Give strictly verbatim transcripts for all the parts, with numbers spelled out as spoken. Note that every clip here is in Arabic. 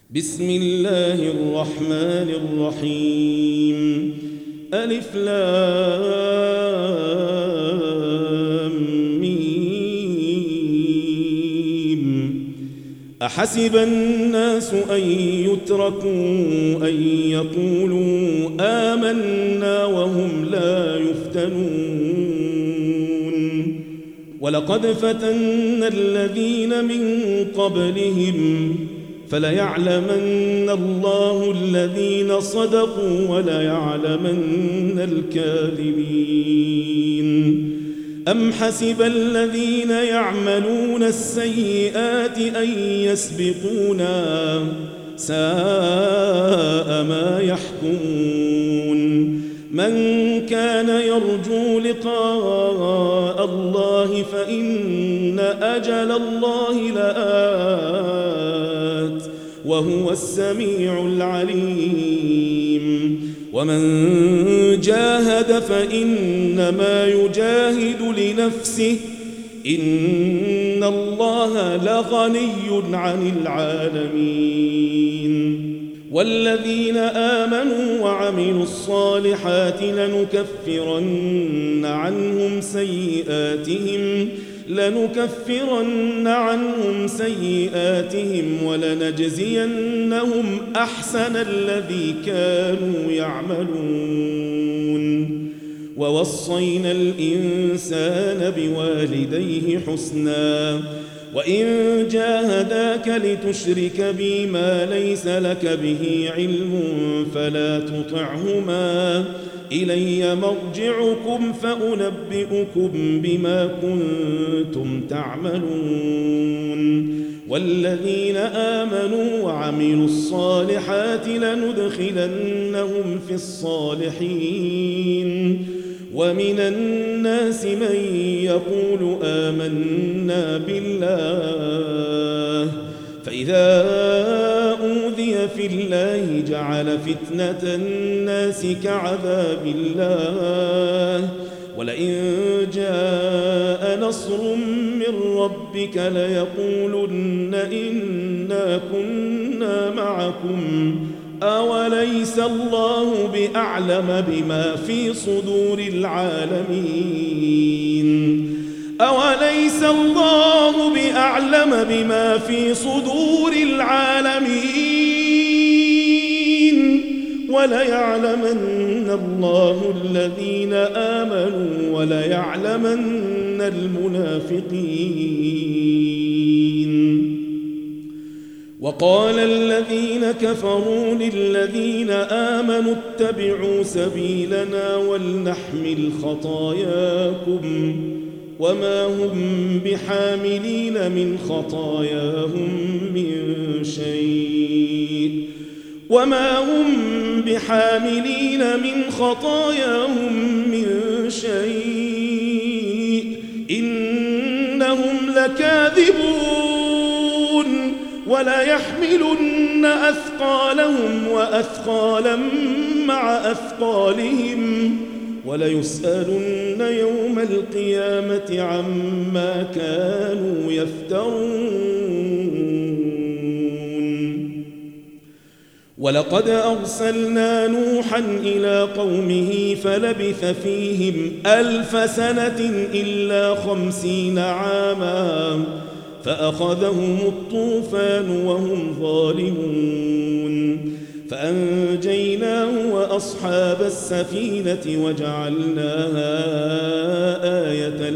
بسم الله الرحمن الرحيم ألف لام ميم أحسب الناس أن يتركوا أن يقولوا آمنا وهم لا يفتنون ولقد فتنا الذين من قبلهم فليعلمن الله الذين صدقوا وليعلمن الكاذبين أم حسب الذين يعملون السيئات أن يسبقونا ساء ما يحكمون من كان يرجو لقاء الله فإن أجل الله لآت وهو السميع العليم ومن جاهد فإنما يجاهد لنفسه إن الله لغني عن العالمين والذين آمنوا وعملوا الصالحات لنكفرن عنهم سيئاتهم لنكفرن عنهم سيئاتهم ولنجزينهم أحسن الذي كانوا يعملون ووصينا الإنسان بوالديه حسنا وإن جاهداك لتشرك بي ما ليس لك به علم فلا تطعهما إلي مرجعكم فأنبئكم بما كنتم تعملون والذين آمنوا وعملوا الصالحات لندخلنهم في الصالحين ومن الناس من يقول آمنا بالله فإذا أوذي في الله جعل فتنة الناس كعذاب الله ولئن جاء نصر من ربك ليقولن إنا كنا معكم أوليس الله بأعلم بما في صدور العالمين أوليس الله بأعلم بما في صدور العالمين وليعلمن الله الذين آمنوا وليعلمن المنافقين وقال الذين كفروا للذين آمنوا اتبعوا سبيلنا ولنحمل خطاياكم وما هم بحاملين من خطاياهم من شيء وما هم بحاملين من خطاياهم من شيء إنهم لكاذبون ولا يحملن أثقالهم وأثقالا مع أثقالهم وليسألن يوم القيامة عما كانوا يفترون ولقد أرسلنا نوحا إلى قومه فلبث فيهم ألف سنة إلا خمسين عاما فأخذهم الطوفان وهم ظالمون فأنجيناه وأصحاب السفينة وجعلناها آية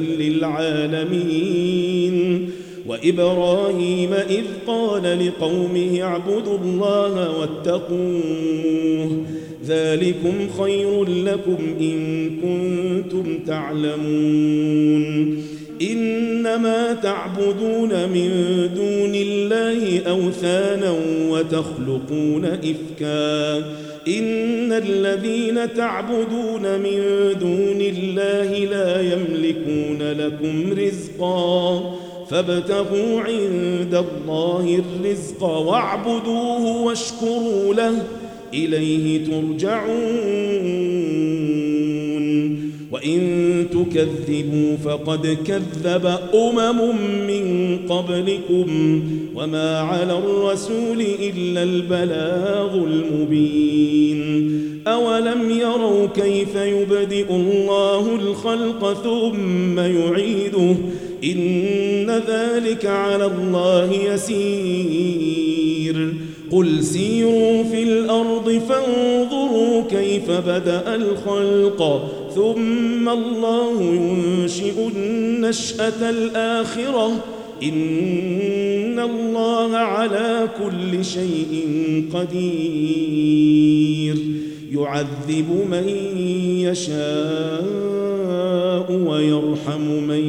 للعالمين وإبراهيم إذ قال لقومه اعبدوا الله واتقوه ذلكم خير لكم إن كنتم تعلمون إنما تعبدون من دون الله أوثانا وتخلقون إفكا إن الذين تعبدون من دون الله لا يملكون لكم رزقا فابتغوا عند الله الرزق واعبدوه واشكروا له إليه ترجعون وإن تكذبوا فقد كذب أمم من قبلكم وما على الرسول إلا البلاغ المبين أولم يروا كيف يبدئ الله الخلق ثم يعيده إن ذلك على الله يسير قل سيروا في الأرض فانظروا كيف بدأ الخلق ثم الله ينشئ النشأة الآخرة إن الله على كل شيء قدير يعذب من يشاء ويرحم من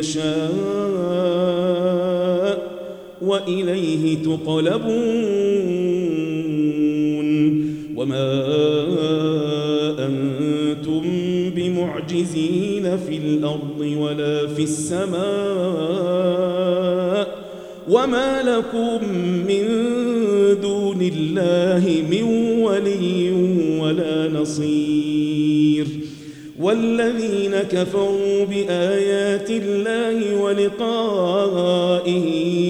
يشاء وإليه تقلبون وما أنتم بمعجزين في الأرض ولا في السماء وما لكم من دون الله من ولي ولا نصير والذين كفروا بآيات الله ولقائه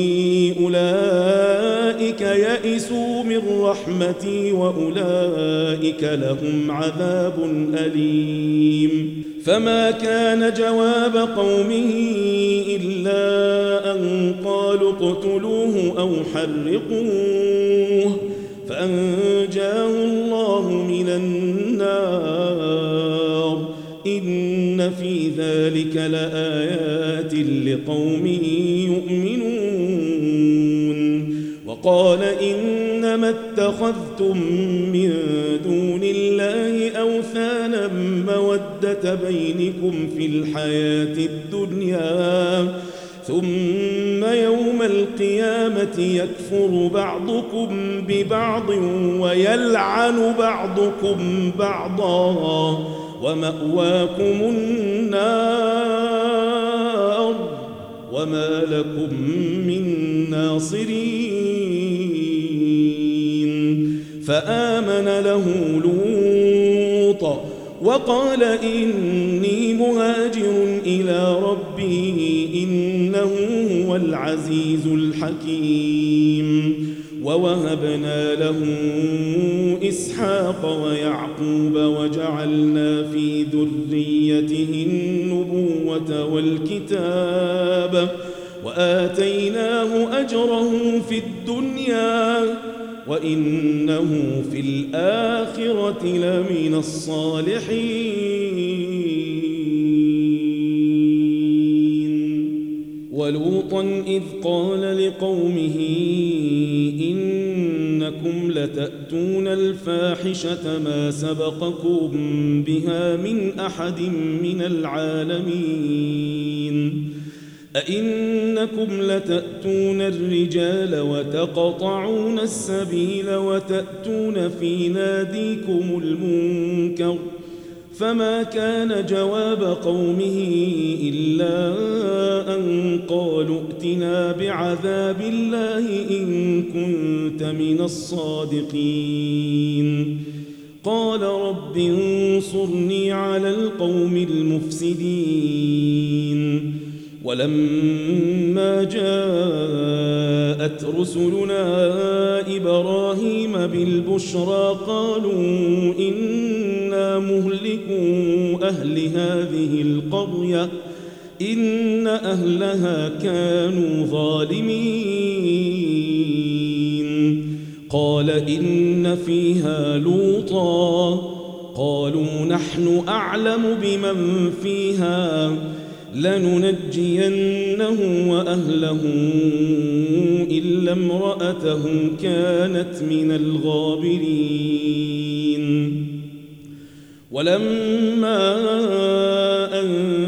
أولئك يئسوا من رحمتي وأولئك لهم عذاب أليم فما كان جواب قومه إلا أن قالوا اقتلوه أو حرقوه فأنجاه الله من النار إن في ذلك لآيات لقوم يؤمنون وقال إنما اتخذتم من دون الله أوثانا مودة بينكم في الحياة الدنيا ثم يوم القيامة يكفر بعضكم ببعض ويلعن بعضكم بعضا ومأواكم النار وما لكم من ناصرين فآمن له لوط وقال إني مهاجر إلى ربي إنه هو العزيز الحكيم ووهبنا له إسحاق ويعقوب وجعلنا في ذريته النبوة والكتاب وآتيناه أجره في الدنيا وإنه في الآخرة لمن الصالحين ولوطا إذ قال لقومه إنكم لتأتون الفاحشة ما سبقكم بها من أحد من العالمين أئنكم لتأتون الرجال وتقطعون السبيل وتأتون في ناديكم المنكر فما كان جواب قومه إلا أن قالوا ائتنا بعذاب الله إن كنت من الصادقين قال رب انصرني على القوم المفسدين ولما جاءت رسلنا إبراهيم بالبشرى قالوا إنا مهلكو أهل هذه القرية إن أهلها كانوا ظالمين قال إن فيها لوطا قالوا نحن أعلم بمن فيها لننجينه وأهله إلا امرأته كانت من الغابرين ولما أن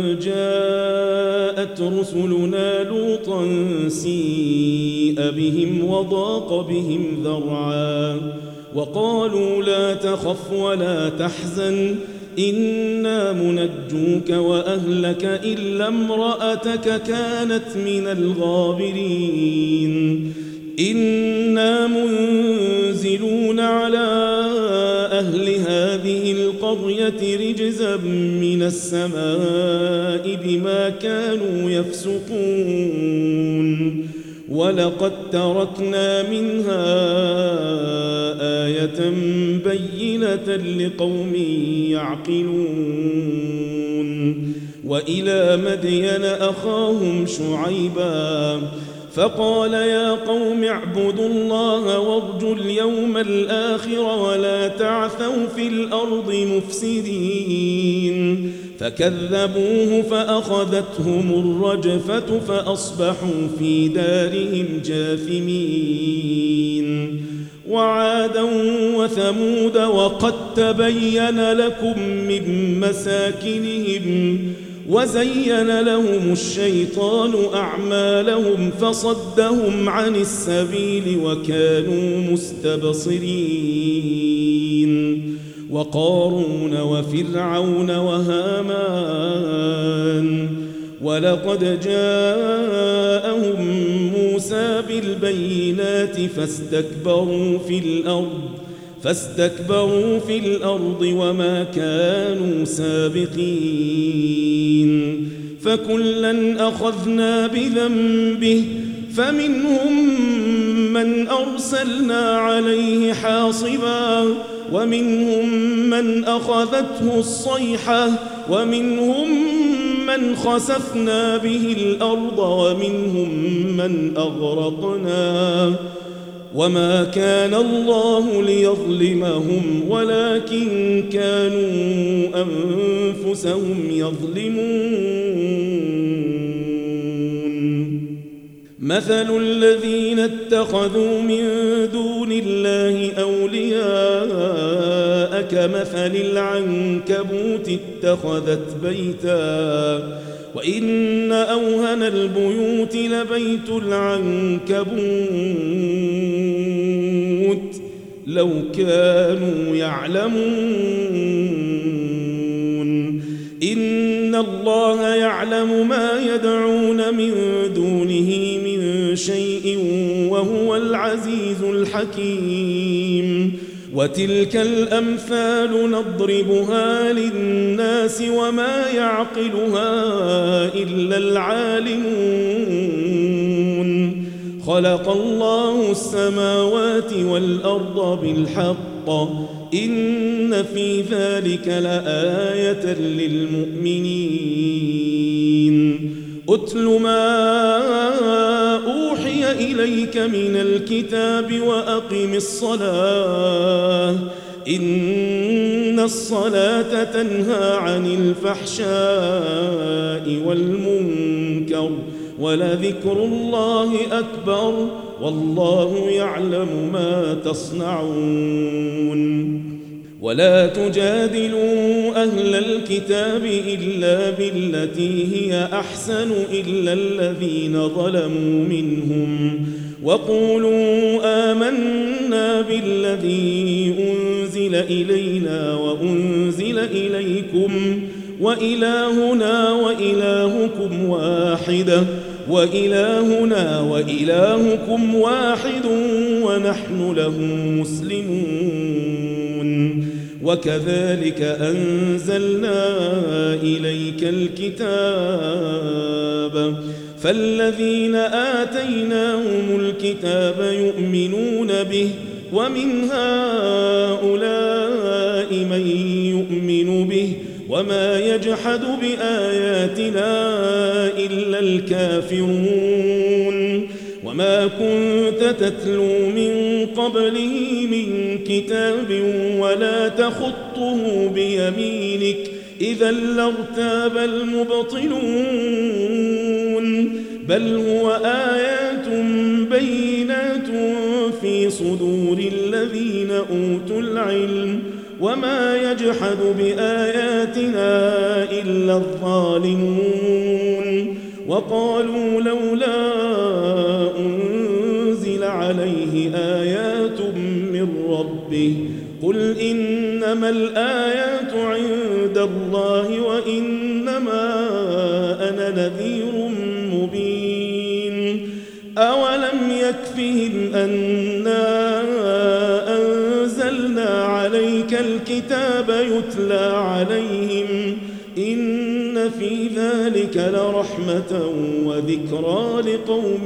جاءت رسلنا لوطا سيء بهم وضاق بهم ذرعا وقالوا لا تخف ولا تحزن إنا منجوك وأهلك إلا امرأتك كانت من الغابرين إنا منزلون على أهل هذه القرية القرية رجزا من السماء بما كانوا يفسقون ولقد تركنا منها آية بينة لقوم يعقلون وإلى مدين أخاهم شعيبا فقال يا قوم اعبدوا الله وارجوا اليوم الآخر ولا تعثوا في الأرض مفسدين فكذبوه فأخذتهم الرجفة فأصبحوا في دارهم جاثمين وعادا وثمود وقد تبين لكم من مساكنهم وزين لهم الشيطان أعمالهم فصدهم عن السبيل وكانوا مستبصرين وقارون وفرعون وهامان ولقد جاءهم موسى بالبينات فاستكبروا في الأرض فاستكبروا في الأرض وما كانوا سابقين فكلا أخذنا بذنبه فمنهم من أرسلنا عليه حاصبا ومنهم من أخذته الصيحة ومنهم من خسفنا به الأرض ومنهم من أغرقنا وما كان الله ليظلمهم ولكن كانوا أنفسهم يظلمون مثل الذين اتخذوا من دون الله أولياء كمثل العنكبوت اتخذت بيتا وإن أوهن البيوت لبيت العنكبوت لو كانوا يعلمون إن الله يعلم ما يدعون من دونه من شيء وهو العزيز الحكيم وتلك الأمثال نضربها للناس وما يعقلها إلا العالمون خلق الله السماوات والأرض بالحق إن في ذلك لآية للمؤمنين أتل ما أوحي إليك من الكتاب وأقم الصلاة إن الصلاة تنهى عن الفحشاء والمنكر ولذكر الله أكبر والله يعلم ما تصنعون ولا تجادلوا أهل الكتاب إلا بالتي هي أحسن إلا الذين ظلموا منهم وقولوا آمنا بالذي أنزل إلينا وأنزل إليكم وإلهنا وإلهكم واحدة وإلهنا وإلهكم واحد ونحن له مسلمون وكذلك أنزلنا إليك الكتاب فالذين آتيناهم الكتاب يؤمنون به ومن هؤلاء من يؤمن به وما يجحد بآياتنا إلا الكافرون وما كنت تتلو من قبله من كتاب ولا تخطه بيمينك إذا لارتاب المبطلون بل هو آيات بينات في صدور الذين أوتوا العلم وما يجحد بآياتنا إلا الظالمون وقالوا لولا أنزل عليه آيات من ربه قل إنما الآيات عند الله وإنما أنا نذير مبين أولم يكفهم أنا أنزلنا عليك الكتاب يتلى يتلى عليهم إن في ذلك لرحمة وذكرى لقوم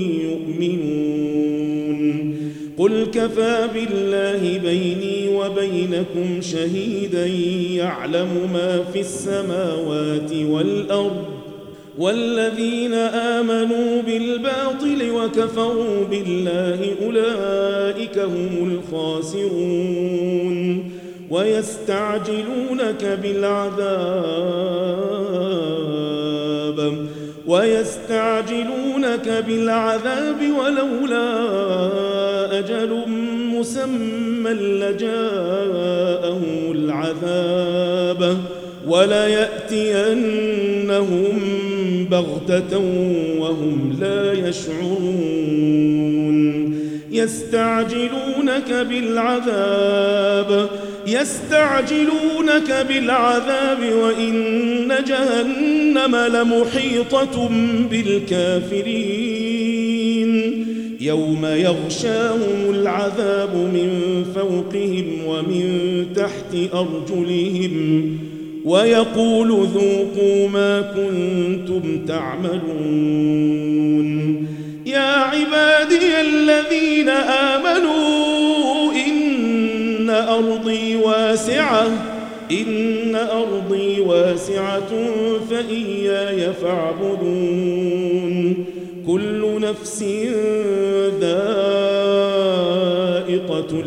يؤمنون قل كفى بالله بيني وبينكم شهيدا يعلم ما في السماوات والأرض والذين آمنوا بالباطل وكفروا بالله أولئك هم الخاسرون ويستعجلونك بالعذاب ويستعجلونك بالعذاب ولولا أجل مسمى لجاءهم العذاب وليأتينهم بغتة وهم لا يشعرون يستعجلونك بالعذاب يستعجلونك بالعذاب وإن جهنم لمحيطة بالكافرين يوم يغشاهم العذاب من فوقهم ومن تحت أرجلهم ويقول ذوقوا ما كنتم تعملون يا عبادي الذين آمنوا إن أرضي واسعة إن أرضي واسعة فإياي فاعبدون كل نفس ذائقة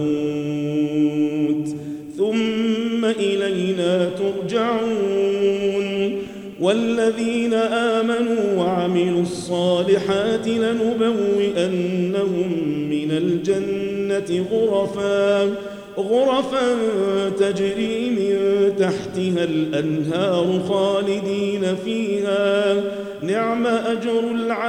الموت ثم إلينا ترجعون والذين آمنوا وعملوا الصالحات لنبوئنهم من الجنة غرفا غرفا تجري من تحتها الأنهار خالدين فيها نعم أجر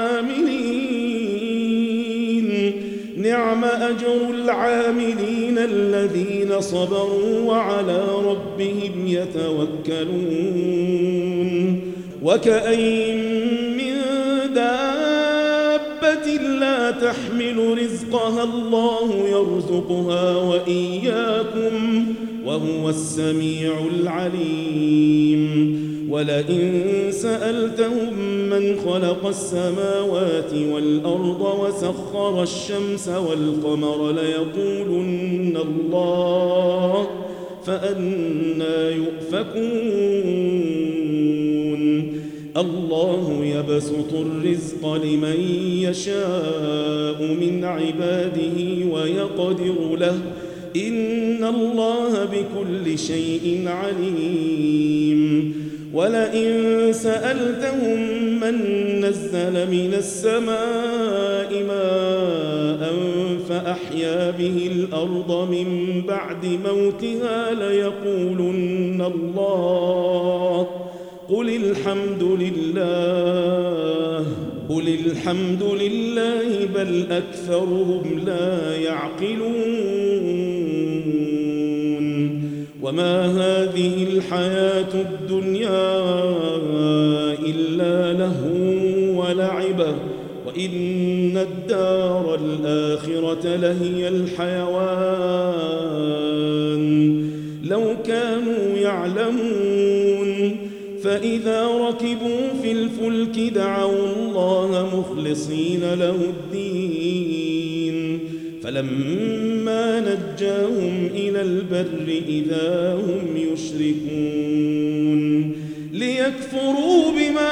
العاملين نعم أجر العاملين الذين صبروا وعلى ربهم يتوكلون وكأين من دابة لا تحمل رزقها الله يرزقها وإياكم وهو السميع العليم ولئن سألتهم من خلق السماوات والأرض وسخر الشمس والقمر ليقولن الله فأنى يؤفكون الله يبسط الرزق لمن يشاء من عباده ويقدر له إن الله بكل شيء عليم ولئن سألتهم من نزل من السماء ماء فأحيا به الأرض من بعد موتها ليقولن الله قل الحمد لله قل الحمد لله بل أكثرهم لا يعقلون وما هذه الحياة الدنيا إلا لهو ولعبة وإن الدار الآخرة لهي الحيوان لو كانوا يعلمون فإذا ركبوا في الفلك دعوا الله مخلصين له الدين فلما نجاهم إلى البر إذا هم يشركون ليكفروا بما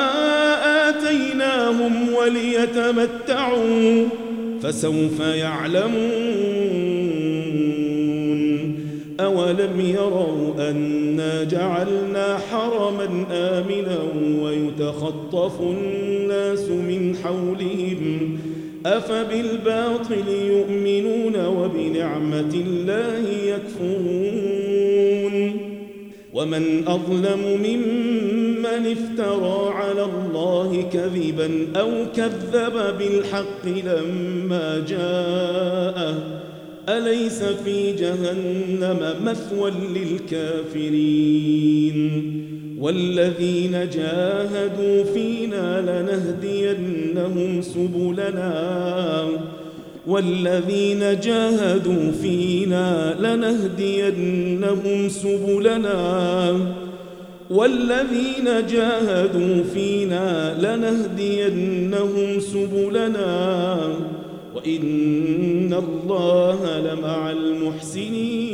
آتيناهم وليتمتعوا فسوف يعلمون أولم يروا أنا جعلنا حرما آمنا ويتخطف الناس من حولهم أفبالباطل يؤمنون وبنعمة الله يكفرون ومن أظلم ممن افترى على الله كذبا أو كذب بالحق لما جاءه أليس في جهنم مثوى للكافرين والذين جاهدوا فينا لنهدينهم سبلنا والذين جاهدوا فينا لنهدينهم سبلنا والذين جاهدوا فينا لنهدينهم سبلنا وإن الله لمع المحسنين.